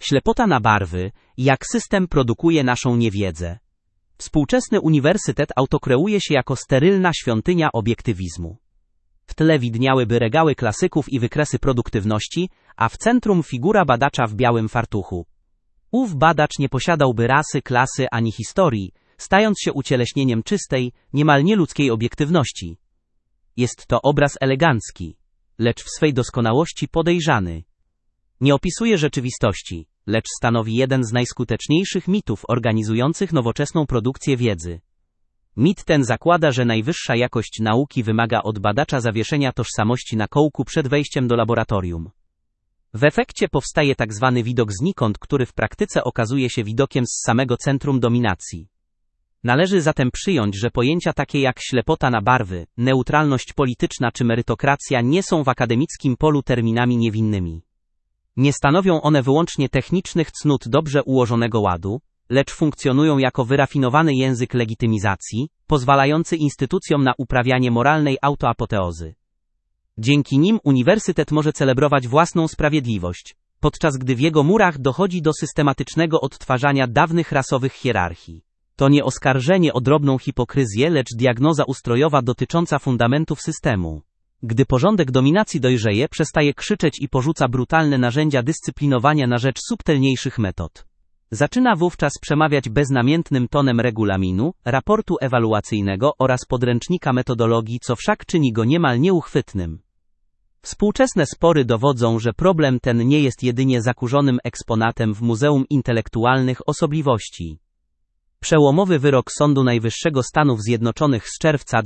Ślepota na barwy, jak system produkuje naszą niewiedzę. Współczesny uniwersytet autokreuje się jako sterylna świątynia obiektywizmu. W tle widniałyby regały klasyków i wykresy produktywności, a w centrum figura badacza w białym fartuchu. Ów badacz nie posiadałby rasy, klasy ani historii, stając się ucieleśnieniem czystej, niemal nieludzkiej obiektywności. Jest to obraz elegancki, lecz w swej doskonałości podejrzany. Nie opisuje rzeczywistości, lecz stanowi jeden z najskuteczniejszych mitów organizujących nowoczesną produkcję wiedzy. Mit ten zakłada, że najwyższa jakość nauki wymaga od badacza zawieszenia tożsamości na kołku przed wejściem do laboratorium. W efekcie powstaje tzw. widok znikąd, który w praktyce okazuje się widokiem z samego centrum dominacji. Należy zatem przyjąć, że pojęcia takie jak ślepota na barwy, neutralność polityczna czy merytokracja nie są w akademickim polu terminami niewinnymi. Nie stanowią one wyłącznie technicznych cnót dobrze ułożonego ładu, lecz funkcjonują jako wyrafinowany język legitymizacji, pozwalający instytucjom na uprawianie moralnej autoapoteozy. Dzięki nim uniwersytet może celebrować własną sprawiedliwość, podczas gdy w jego murach dochodzi do systematycznego odtwarzania dawnych rasowych hierarchii. To nie oskarżenie o drobną hipokryzję, lecz diagnoza ustrojowa dotycząca fundamentów systemu. Gdy porządek dominacji dojrzeje, przestaje krzyczeć i porzuca brutalne narzędzia dyscyplinowania na rzecz subtelniejszych metod. Zaczyna wówczas przemawiać beznamiętnym tonem regulaminu, raportu ewaluacyjnego oraz podręcznika metodologii, co wszak czyni go niemal nieuchwytnym. Współczesne spory dowodzą, że problem ten nie jest jedynie zakurzonym eksponatem w Muzeum Intelektualnych Osobliwości. Przełomowy wyrok Sądu Najwyższego Stanów Zjednoczonych z czerwca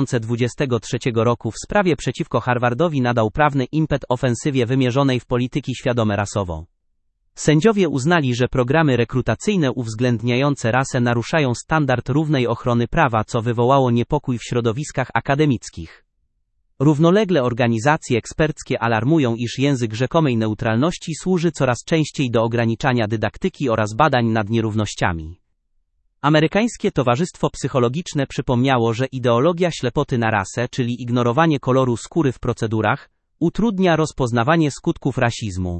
2023 roku w sprawie przeciwko Harvardowi nadał prawny impet ofensywie wymierzonej w polityki świadome rasowo. Sędziowie uznali, że programy rekrutacyjne uwzględniające rasę naruszają standard równej ochrony prawa, co wywołało niepokój w środowiskach akademickich. Równolegle organizacje eksperckie alarmują, iż język rzekomej neutralności służy coraz częściej do ograniczania dydaktyki oraz badań nad nierównościami. Amerykańskie Towarzystwo Psychologiczne przypomniało, że ideologia ślepoty na rasę, czyli ignorowanie koloru skóry w procedurach, utrudnia rozpoznawanie skutków rasizmu.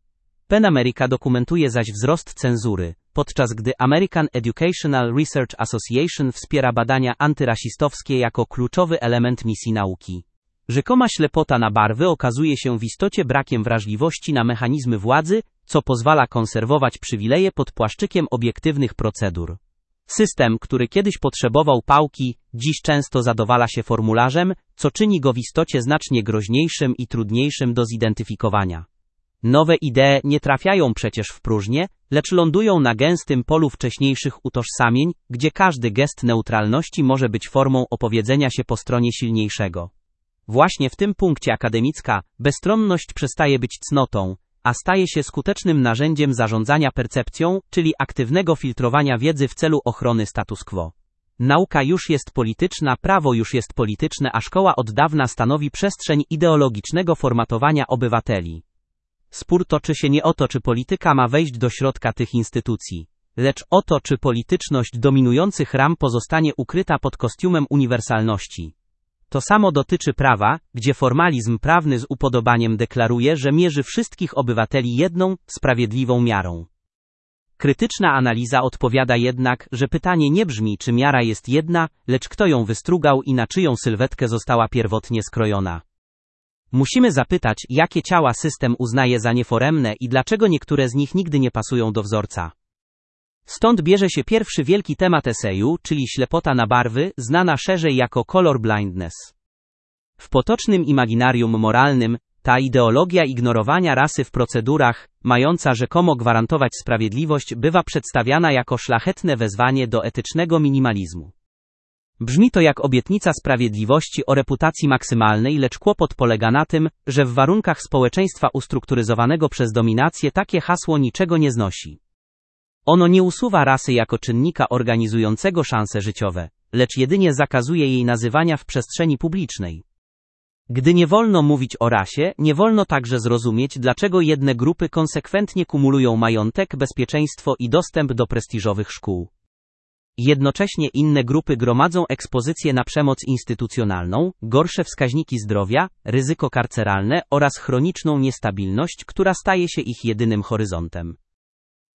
PEN America dokumentuje zaś wzrost cenzury, podczas gdy American Educational Research Association wspiera badania antyrasistowskie jako kluczowy element misji nauki. Rzekoma ślepota na barwy okazuje się w istocie brakiem wrażliwości na mechanizmy władzy, co pozwala konserwować przywileje pod płaszczykiem obiektywnych procedur. System, który kiedyś potrzebował pałki, dziś często zadowala się formularzem, co czyni go w istocie znacznie groźniejszym i trudniejszym do zidentyfikowania. Nowe idee nie trafiają przecież w próżnię, lecz lądują na gęstym polu wcześniejszych utożsamień, gdzie każdy gest neutralności może być formą opowiedzenia się po stronie silniejszego. Właśnie w tym punkcie akademicka bezstronność przestaje być cnotą, a staje się skutecznym narzędziem zarządzania percepcją, czyli aktywnego filtrowania wiedzy w celu ochrony status quo. Nauka już jest polityczna, prawo już jest polityczne, a szkoła od dawna stanowi przestrzeń ideologicznego formatowania obywateli. Spór toczy się nie o to, czy polityka ma wejść do środka tych instytucji, lecz o to, czy polityczność dominujących ram pozostanie ukryta pod kostiumem uniwersalności. To samo dotyczy prawa, gdzie formalizm prawny z upodobaniem deklaruje, że mierzy wszystkich obywateli jedną, sprawiedliwą miarą. Krytyczna analiza odpowiada jednak, że pytanie nie brzmi, czy miara jest jedna, lecz kto ją wystrugał i na czyją sylwetkę została pierwotnie skrojona. Musimy zapytać, jakie ciała system uznaje za nieforemne i dlaczego niektóre z nich nigdy nie pasują do wzorca. Stąd bierze się pierwszy wielki temat eseju, czyli ślepota na barwy, znana szerzej jako color blindness. W potocznym imaginarium moralnym, ta ideologia ignorowania rasy w procedurach, mająca rzekomo gwarantować sprawiedliwość, bywa przedstawiana jako szlachetne wezwanie do etycznego minimalizmu. Brzmi to jak obietnica sprawiedliwości o reputacji maksymalnej, lecz kłopot polega na tym, że w warunkach społeczeństwa ustrukturyzowanego przez dominację takie hasło niczego nie znosi. Ono nie usuwa rasy jako czynnika organizującego szanse życiowe, lecz jedynie zakazuje jej nazywania w przestrzeni publicznej. Gdy nie wolno mówić o rasie, nie wolno także zrozumieć, dlaczego jedne grupy konsekwentnie kumulują majątek, bezpieczeństwo i dostęp do prestiżowych szkół. Jednocześnie inne grupy gromadzą ekspozycję na przemoc instytucjonalną, gorsze wskaźniki zdrowia, ryzyko karceralne oraz chroniczną niestabilność, która staje się ich jedynym horyzontem.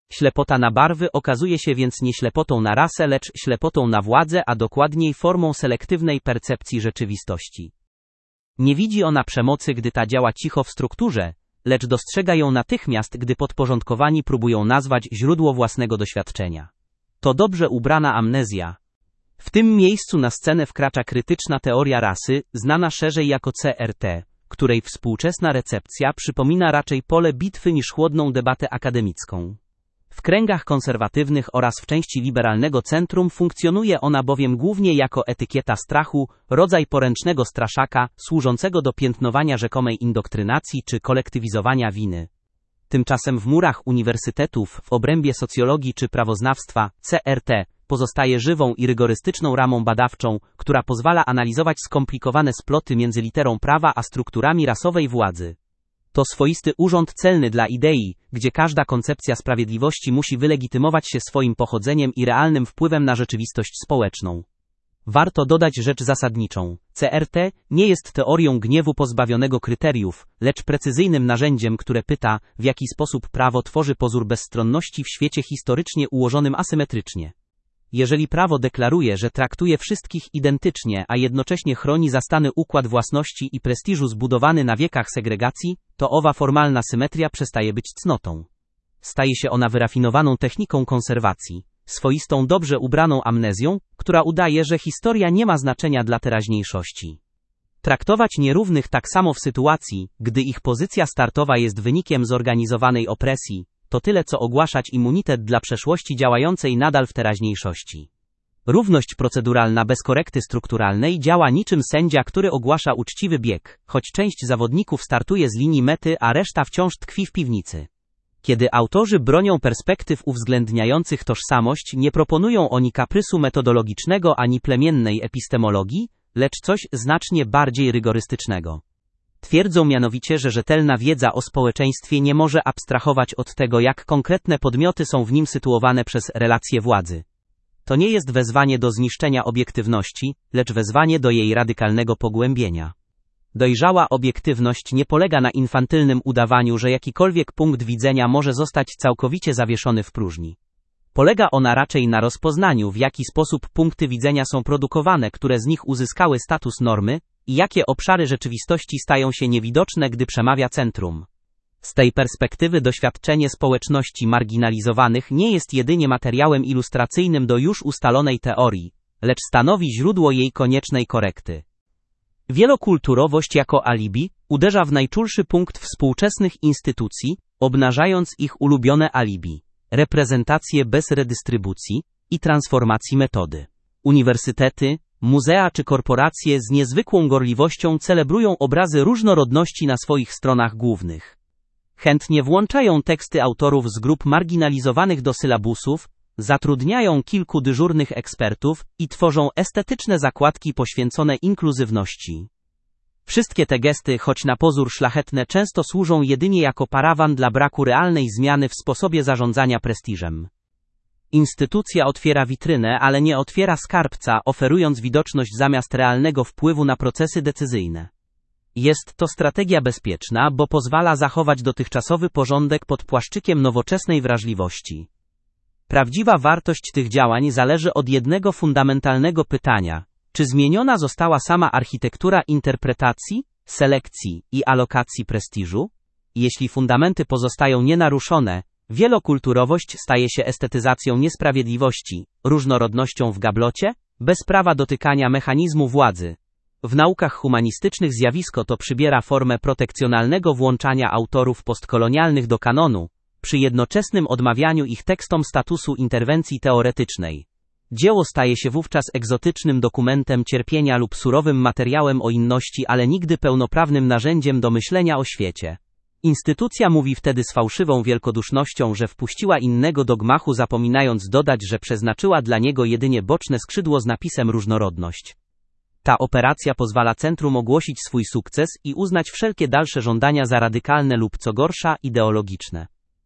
Ślepota na barwy okazuje się więc nie ślepotą na rasę, lecz ślepotą na władzę, a dokładniej formą selektywnej percepcji rzeczywistości. Nie widzi ona przemocy, gdy ta działa cicho w strukturze, lecz dostrzega ją natychmiast, gdy podporządkowani próbują nazwać źródło własnego doświadczenia. To dobrze ubrana amnezja. W tym miejscu na scenę wkracza krytyczna teoria rasy, znana szerzej jako CRT, której współczesna recepcja przypomina raczej pole bitwy niż chłodną debatę akademicką. W kręgach konserwatywnych oraz w części liberalnego centrum funkcjonuje ona bowiem głównie jako etykieta strachu, rodzaj poręcznego straszaka, służącego do piętnowania rzekomej indoktrynacji czy kolektywizowania winy. Tymczasem w murach uniwersytetów, w obrębie socjologii czy prawoznawstwa, CRT pozostaje żywą i rygorystyczną ramą badawczą, która pozwala analizować skomplikowane sploty między literą prawa a strukturami rasowej władzy. To swoisty urząd celny dla idei, gdzie każda koncepcja sprawiedliwości musi wylegitymować się swoim pochodzeniem i realnym wpływem na rzeczywistość społeczną. Warto dodać rzecz zasadniczą. CRT nie jest teorią gniewu pozbawionego kryteriów, lecz precyzyjnym narzędziem, które pyta, w jaki sposób prawo tworzy pozór bezstronności w świecie historycznie ułożonym asymetrycznie. Jeżeli prawo deklaruje, że traktuje wszystkich identycznie, a jednocześnie chroni zastany układ własności i prestiżu zbudowany na wiekach segregacji, to owa formalna symetria przestaje być cnotą. Staje się ona wyrafinowaną techniką konserwacji, swoistą dobrze ubraną amnezją, która udaje, że historia nie ma znaczenia dla teraźniejszości. Traktować nierównych tak samo w sytuacji, gdy ich pozycja startowa jest wynikiem zorganizowanej opresji, to tyle co ogłaszać immunitet dla przeszłości działającej nadal w teraźniejszości. Równość proceduralna bez korekty strukturalnej działa niczym sędzia, który ogłasza uczciwy bieg, choć część zawodników startuje z linii mety, a reszta wciąż tkwi w piwnicy. Kiedy autorzy bronią perspektyw uwzględniających tożsamość, nie proponują oni kaprysu metodologicznego ani plemiennej epistemologii, lecz coś znacznie bardziej rygorystycznego. Twierdzą mianowicie, że rzetelna wiedza o społeczeństwie nie może abstrahować od tego, jak konkretne podmioty są w nim sytuowane przez relacje władzy. To nie jest wezwanie do zniszczenia obiektywności, lecz wezwanie do jej radykalnego pogłębienia. Dojrzała obiektywność nie polega na infantylnym udawaniu, że jakikolwiek punkt widzenia może zostać całkowicie zawieszony w próżni. Polega ona raczej na rozpoznaniu, w jaki sposób punkty widzenia są produkowane, które z nich uzyskały status normy, i jakie obszary rzeczywistości stają się niewidoczne, gdy przemawia centrum. Z tej perspektywy doświadczenie społeczności marginalizowanych nie jest jedynie materiałem ilustracyjnym do już ustalonej teorii, lecz stanowi źródło jej koniecznej korekty. Wielokulturowość jako alibi uderza w najczulszy punkt współczesnych instytucji, obnażając ich ulubione alibi, reprezentację bez redystrybucji i transformacji metody. Uniwersytety, muzea czy korporacje z niezwykłą gorliwością celebrują obrazy różnorodności na swoich stronach głównych. Chętnie włączają teksty autorów z grup marginalizowanych do sylabusów, zatrudniają kilku dyżurnych ekspertów i tworzą estetyczne zakładki poświęcone inkluzywności. Wszystkie te gesty, choć na pozór szlachetne, często służą jedynie jako parawan dla braku realnej zmiany w sposobie zarządzania prestiżem. Instytucja otwiera witrynę, ale nie otwiera skarbca, oferując widoczność zamiast realnego wpływu na procesy decyzyjne. Jest to strategia bezpieczna, bo pozwala zachować dotychczasowy porządek pod płaszczykiem nowoczesnej wrażliwości. Prawdziwa wartość tych działań zależy od jednego fundamentalnego pytania: czy zmieniona została sama architektura interpretacji, selekcji i alokacji prestiżu? Jeśli fundamenty pozostają nienaruszone, wielokulturowość staje się estetyzacją niesprawiedliwości, różnorodnością w gablocie, bez prawa dotykania mechanizmu władzy. W naukach humanistycznych zjawisko to przybiera formę protekcjonalnego włączania autorów postkolonialnych do kanonu, przy jednoczesnym odmawianiu ich tekstom statusu interwencji teoretycznej. Dzieło staje się wówczas egzotycznym dokumentem cierpienia lub surowym materiałem o inności, ale nigdy pełnoprawnym narzędziem do myślenia o świecie. Instytucja mówi wtedy z fałszywą wielkodusznością, że wpuściła innego do gmachu, zapominając dodać, że przeznaczyła dla niego jedynie boczne skrzydło z napisem różnorodność. Ta operacja pozwala centrum ogłosić swój sukces i uznać wszelkie dalsze żądania za radykalne lub, co gorsza, ideologiczne.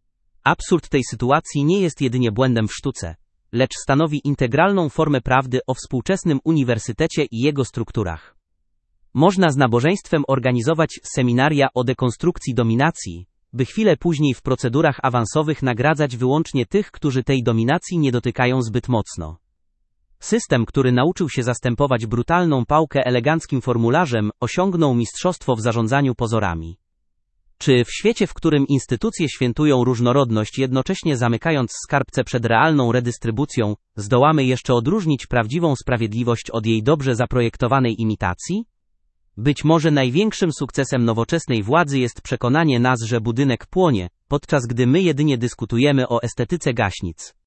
Absurd tej sytuacji nie jest jedynie błędem w sztuce, lecz stanowi integralną formę prawdy o współczesnym uniwersytecie i jego strukturach. Można z nabożeństwem organizować seminaria o dekonstrukcji dominacji, by chwilę później w procedurach awansowych nagradzać wyłącznie tych, którzy tej dominacji nie dotykają zbyt mocno. System, który nauczył się zastępować brutalną pałkę eleganckim formularzem, osiągnął mistrzostwo w zarządzaniu pozorami. Czy w świecie, w którym instytucje świętują różnorodność, jednocześnie zamykając skarbce przed realną redystrybucją, zdołamy jeszcze odróżnić prawdziwą sprawiedliwość od jej dobrze zaprojektowanej imitacji? Być może największym sukcesem nowoczesnej władzy jest przekonanie nas, że budynek płonie, podczas gdy my jedynie dyskutujemy o estetyce gaśnic.